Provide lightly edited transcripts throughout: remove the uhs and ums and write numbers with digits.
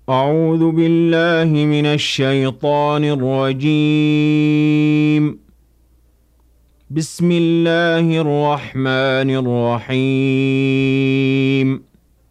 أعوذ بالله من الشيطان الرجيم. بسم الله الرحمن الرحيم.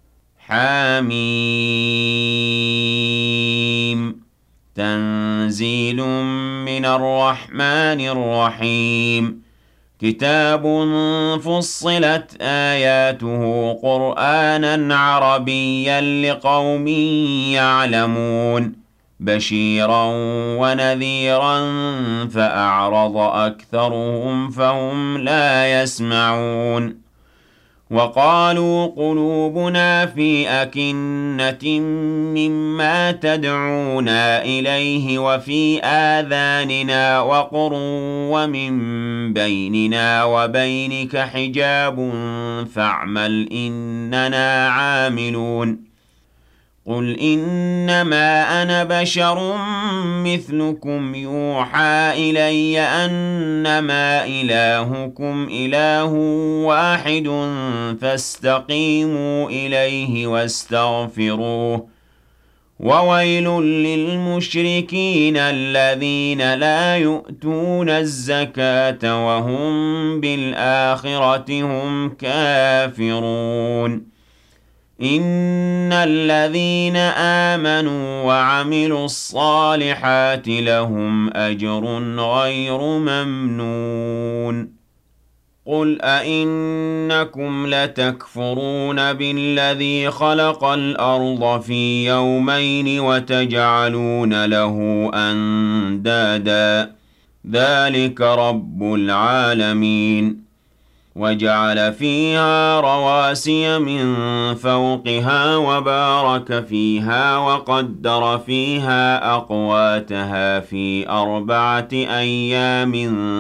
حميم. تنزيل من الرحمن الرحيم. كتاب فصلت آياته قرآنا عربيا لقوم يعلمون بشيرا ونذيرا فأعرض أكثرهم فهم لا يسمعون وقالوا قلوبنا في أكنة مما تدعونا إليه وفي آذاننا وقر ومن بيننا وبينك حجاب فاعمل إننا عاملون قل إنما أنا بشر مثلكم يوحى إلي أنما إلهكم إله واحد فاستقيموا إليه واستغفروه وويل للمشركين الذين لا يؤتون الزكاة وهم بالآخرة هم كافرون إن الذين آمنوا وعملوا الصالحات لهم أجر غير ممنون قل أئنكم لتكفرون بالذي خلق الأرض في يومين وتجعلون له أندادا ذلك رب العالمين وجعل فيها رواسي من فوقها وبارك فيها وقدر فيها أقواتها في 4 أيام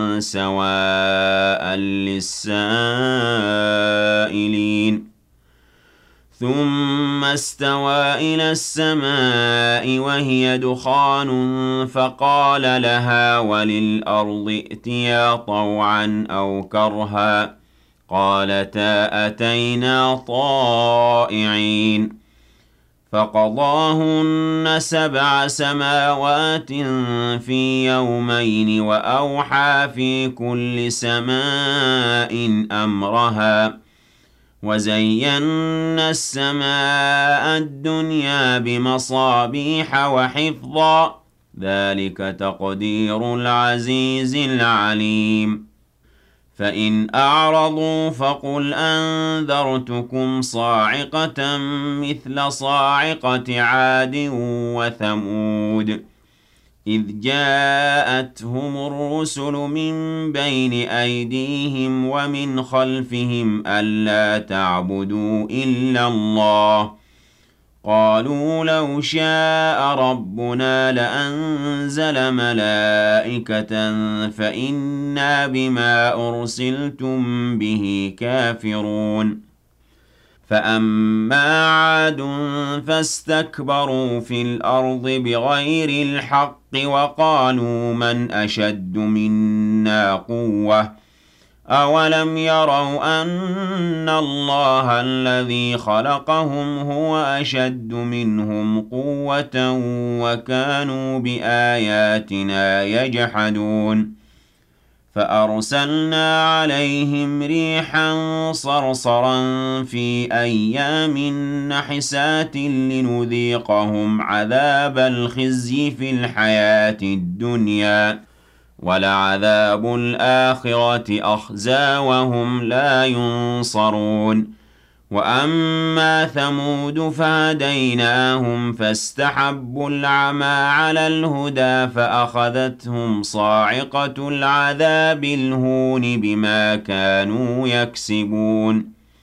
سواء للسائلين ثم استوى إلى السماء وهي دخان فقال لها وللأرض ائتيا طوعا أو كرها قالتا أتينا طائعين فقضاهن 7 سماوات في يومين وأوحى في كل سماء أمرها وزينا السماء الدنيا بمصابيح وحفظا ذلك تقدير العزيز العليم فإن أعرضوا فقل أنذرتكم صاعقة مثل صاعقة عاد وثمود إذ جاءتهم الرسل من بين أيديهم ومن خلفهم ألا تعبدوا إلا الله قالوا لو شاء ربنا لأنزل ملائكة فإنا بما أرسلتم به كافرون فأما عاد فاستكبروا في الأرض بغير الحق وقالوا من أشد منا قوة أولم يروا أن الله الذي خلقهم هو أشد منهم قوة وكانوا بآياتنا يجحدون فأرسلنا عليهم ريحا صرصرا في أيام نحسات لنذيقهم عذاب الخزي في الحياة الدنيا ولعذاب الآخرة أخزى وهم لا ينصرون وأما ثمود فهديناهم فاستحبوا العمى على الهدى فأخذتهم صاعقة العذاب الهون بما كانوا يكسبون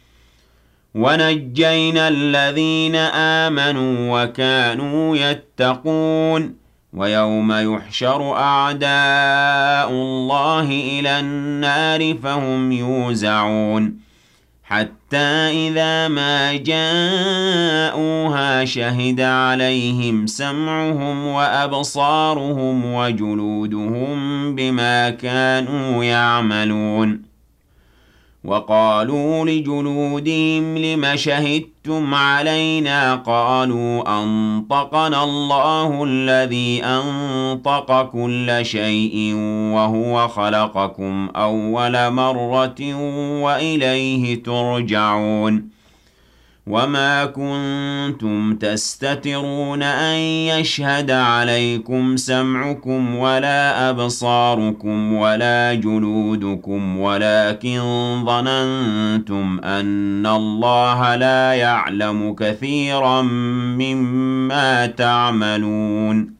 ونجينا الذين آمنوا وكانوا يتقون ويوم يحشر أعداء الله إلى النار فهم يوزعون حتى إذا ما جاءوها شهد عليهم سمعهم وأبصارهم وجلودهم بما كانوا يعملون وقالوا لجلودهم لم شهدتم علينا قالوا أنطقنا الله الذي أنطق كل شيء وهو خلقكم أول مرة وإليه ترجعون وما كنتم تستترون أن يشهد عليكم سمعكم ولا أبصاركم ولا جلودكم ولكن ظننتم أن الله لا يعلم كثيرا مما تعملون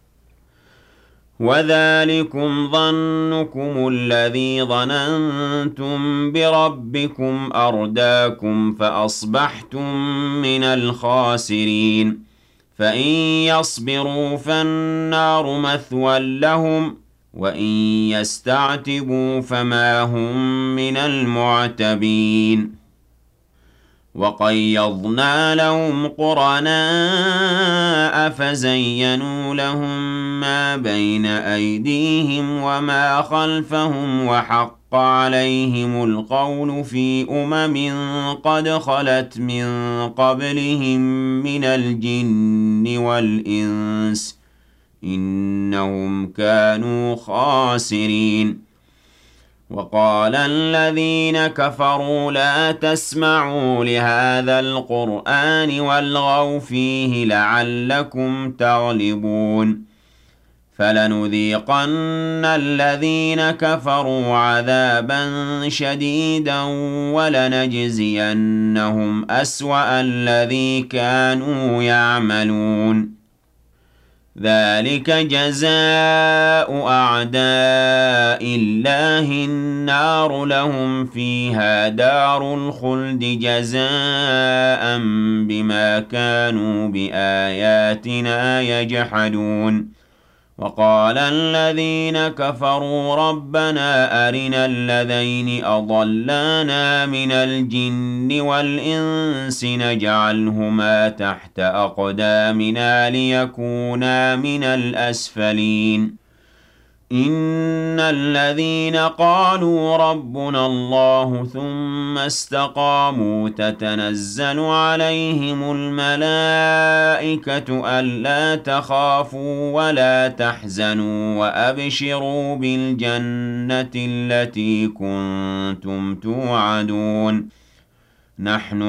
وذلكم ظنكم الذي ظننتم بربكم أرداكم فأصبحتم من الخاسرين فإن يصبروا فالنار مثوى لهم وإن يستعتبوا فما هم من المعتبين وقيضنا لهم قرناء فزينوا لهم ما بين أيديهم وما خلفهم وحق عليهم القول في قد خلت من قبلهم من الجن والإنس إنهم كانوا خاسرين وقال الذين كفروا لا تسمعوا لهذا القرآن والغوا فيه لعلكم تغلبون فلنذيقن الذين كفروا عذابا شديدا ولنجزينهم أسوأ الذي كانوا يعملون ذلك جزاء أعداء الله النار لهم فيها دار الخلد جزاء بما كانوا بآياتنا يجحدون وقال الذين كفروا ربنا أرنا الذين أضلانا من الجن والإنس نجعلهما تحت أقدامنا ليكونا من الأسفلين إن الذين قالوا ربنا الله ثم استقاموا تتنزل عليهم الملائكة ألا تخافوا ولا تحزنوا وأبشروا بالجنة التي كنتم توعدون نحن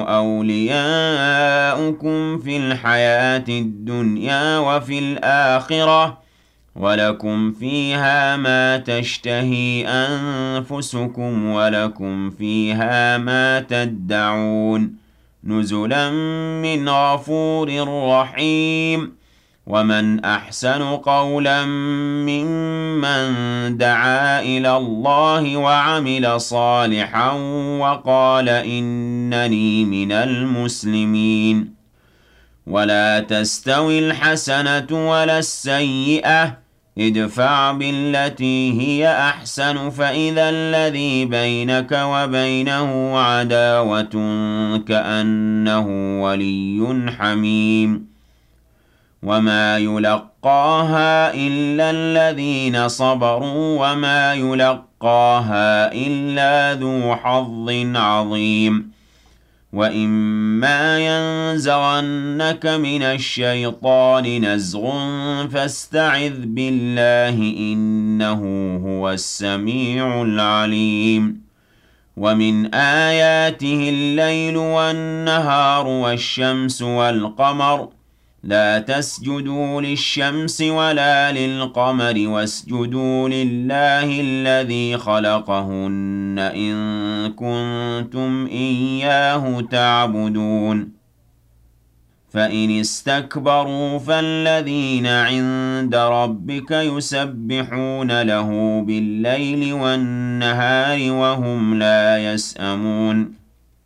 أولياؤكم في الحياة الدنيا وفي الآخرة ولكم فيها ما تشتهي أنفسكم ولكم فيها ما تدعون نزلا من غفور رحيم ومن أحسن قولا ممن دعا إلى الله وعمل صالحا وقال إنني من المسلمين ولا تستوي الحسنة ولا السيئة ادفع بالتي هي أحسن فإذا الذي بينك وبينه عداوة كأنه ولي حميم وما يلقاها إلا الذين صبروا وما يلقاها إلا ذو حظ عظيم وإما ينزغنك من الشيطان نزغ فاستعذ بالله إنه هو السميع العليم ومن آياته الليل والنهار والشمس والقمر لا تسجدوا للشمس ولا للقمر واسجدوا لله الذي خلقهن إن كنتم إياه تعبدون فإن استكبروا فالذين عند ربك يسبحون له بالليل والنهار وهم لا يسأمون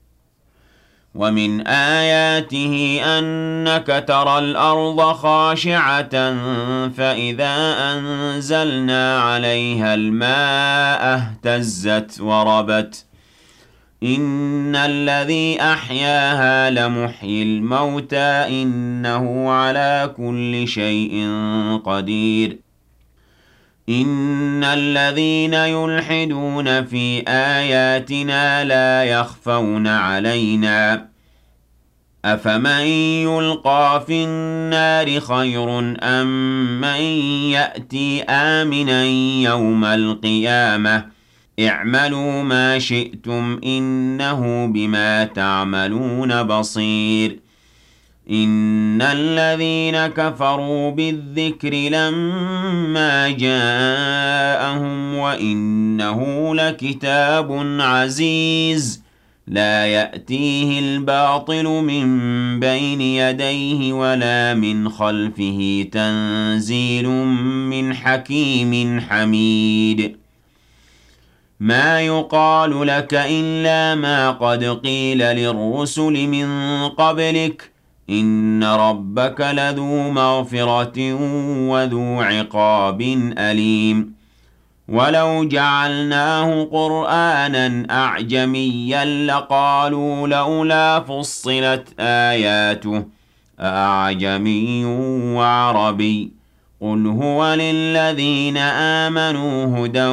ومن آياته أنك ترى الأرض خاشعة فإذا أنزلنا عليها الماء اهتزت وربت إن الذي أحياها لمحيي الموتى إنه على كل شيء قدير إن الذين يلحدون في آياتنا لا يخفون علينا أفمن يلقى في النار خير أم من يأتي آمنا يوم القيامة اعملوا ما شئتم إنه بما تعملون بصير إن الذين كفروا بالذكر لما جاءهم وإنه لكتاب عزيز لا يأتيه الباطل من بين يديه ولا من خلفه تنزيل من حكيم حميد ما يقال لك إلا ما قد قيل للرسل من قبلك إن ربك لذو مغفرة وذو عقاب أليم ولو جعلناه قرآنا أعجميا لقالوا لولا فصلت آياته أعجمي وعربي قل هو للذين آمنوا هدى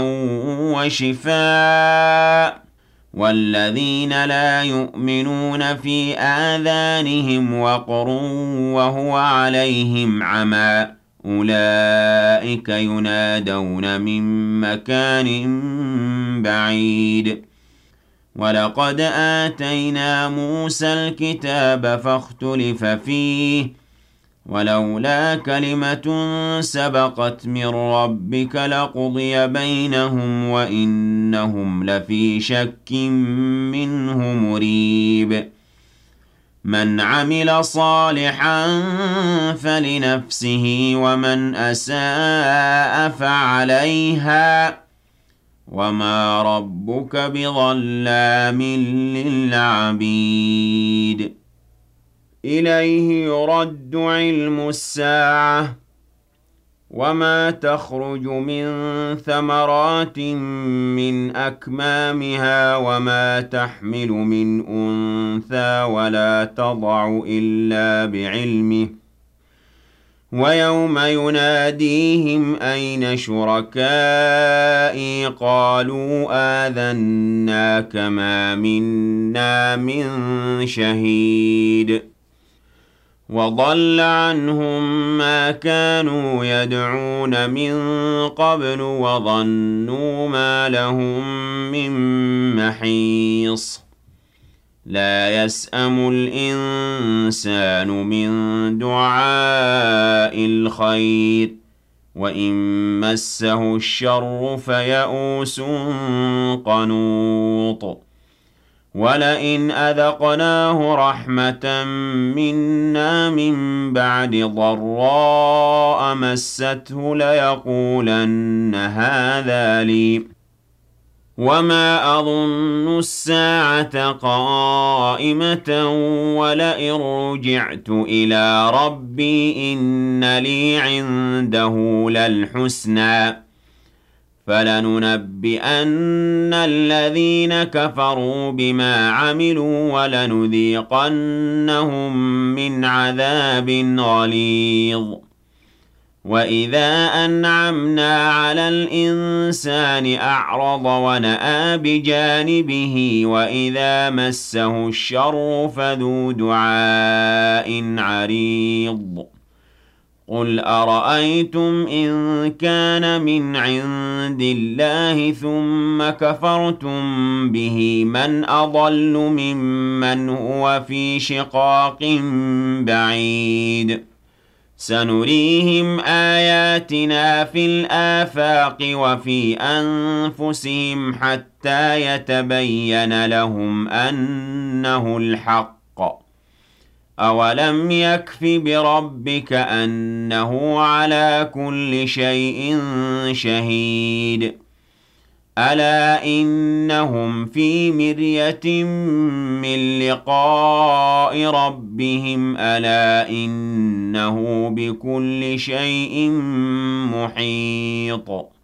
وشفاء والذين لا يؤمنون في آذانهم وقر وهو عليهم عمى أولئك ينادون من مكان بعيد ولقد آتينا موسى الكتاب فاختلف فيه ولولا كلمة سبقت من ربك لقضي بينهم وإنهم لفي شك منه مريب من عمل صالحا فلنفسه ومن أساء فعليها وما ربك بظلام للعبيد إليه يرد علم الساعة وما تخرج من ثمرات من أكمامها وما تحمل من أنثى ولا تضع إلا بعلمه ويوم يناديهم أين شركائي قالوا آذناك ما منا من شهيد وضل عنهم ما كانوا يدعون من قبل وظنوا ما لهم من محيص لا يسأم الإنسان من دعاء الخير وإن مسه الشر فيئوس قنوط ولئن أذقناه رحمة منا من بعد ضراء مسته ليقولن هذا لي وما أظن الساعة قائمة ولئن رجعت إلى ربي إن لي عنده للحسنى فلننبئن الذين كفروا بما عملوا ولنذيقنهم من عذاب غليظ وإذا أنعمنا على الإنسان أعرض ونأى بجانبه وإذا مسه الشر فذو دعاء عريض قل أرأيتم إن كان من عند الله ثم كفرتم به من أضل ممن هو في شقاق بعيد سنريهم آياتنا في الآفاق وفي أنفسهم حتى يتبين لهم أنه الحق أولم يكف بربك أنه على كل شيء شهيد ألا إنهم في مرية من لقاء ربهم ألا إنه بكل شيء محيط